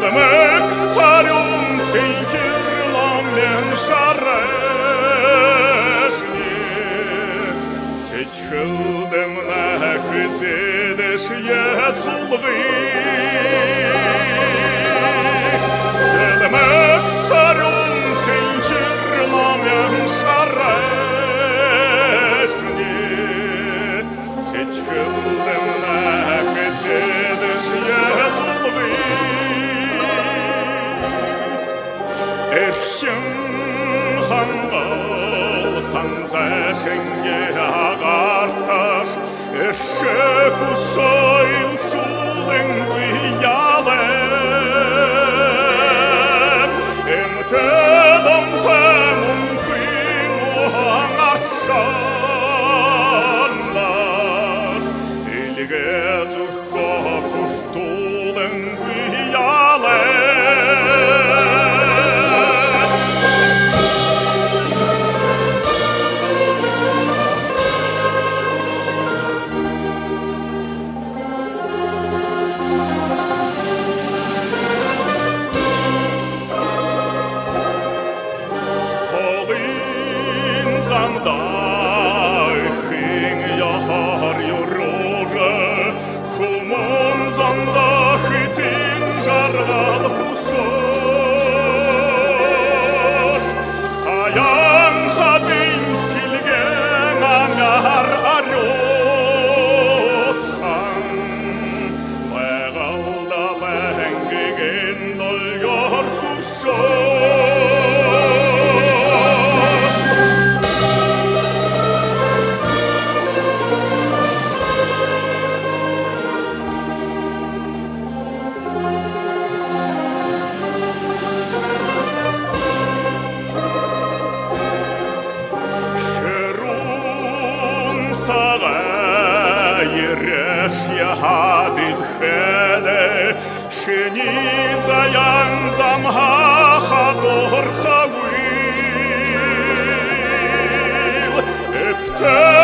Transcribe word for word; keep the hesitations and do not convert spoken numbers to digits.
Selmek sarjum sejirlangen szaresznie, Seć chyldem näkysedeš Jesulvi. Selmek sarjum sejirlangen szaresznie, Seć chyldem näkysedeš Jesulvi. Erşim hangal sanzäşenge agartas, Erşe husoil sulen gujalep, Emtedam temun kvingu angaşanlas, Ilgezu hokus tulen gujalep. Zandaching jag har ju råge, Humon zandachit in jarval husos, Sayang hadin silgen angar arjothan, Legalda längegen doljar susos. Hadid chede, Sheni zayan zamha chador chawil, Epte